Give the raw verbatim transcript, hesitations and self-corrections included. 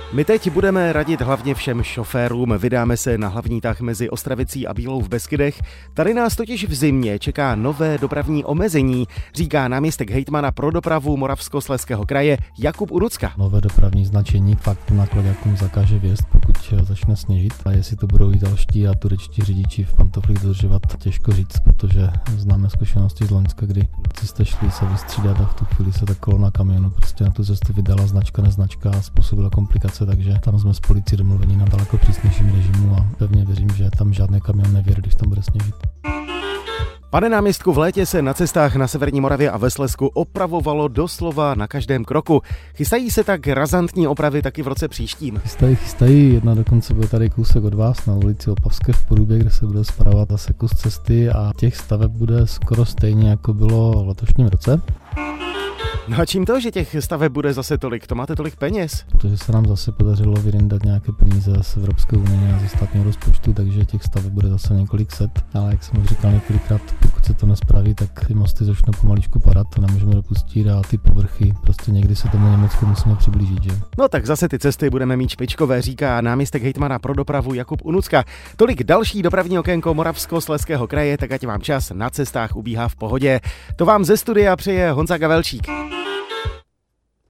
My teď budeme radit hlavně všem šoférům. Vydáme se na hlavní tah mezi Ostravicí a Bílou v Beskydech. Tady nás totiž v zimě čeká nové dopravní omezení, říká náměstek hejtmana pro dopravu Moravskoslezského kraje Jakub Unucka. Nové dopravní značení fakt nákladákům zakáže vjezd, pokud začne sněžit. A jestli to budou i další a turečtí řidiči v pantoflích dodržovat, těžko říct, protože známe zkušenosti z Loňska, kdy jste šli se vystřídat a v tu chvíli se ta kolona kamionu prostě na tu cestu vydala značka neznačka a způsobila komplikace. Takže tam jsme s policií domluveni na daleko přísnějším režimu a pevně věřím, že tam žádný kamion nevěří, když tam bude sněžit. Pane náměstku, v létě se na cestách na severní Moravě a ve Slezsku opravovalo doslova na každém kroku. Chystají se tak razantní opravy taky v roce příštím? Chystají, chystají. Jedna dokonce bude tady kousek od vás na ulici Opavské v Porubě, kde se bude spravovat zase kus cesty a těch staveb bude skoro stejně, jako bylo v letošním roce. No a čím to, že těch staveb bude zase tolik? To máte tolik peněz? Protože se nám zase podařilo vyrindat nějaké peníze z Evropské unie a ze státního rozpočtu, takže těch staveb bude zase několik set. Ale jak jsem už říkal několikrát, pokud se to nespraví, tak ty mosty začnou pomaličku padat, to nemůžeme dopustit a ty povrchy, prostě někdy se tomu Německu musíme přiblížit, že? No tak zase ty cesty budeme mít špičkové, říká náměstek hejtmana pro dopravu Jakub Unucka. Tolik další dopravní okénko Moravskoslezského kraje, tak ať vám čas na cestách ubíhá v pohodě. To vám ze studia přeje Honza Gavelčík.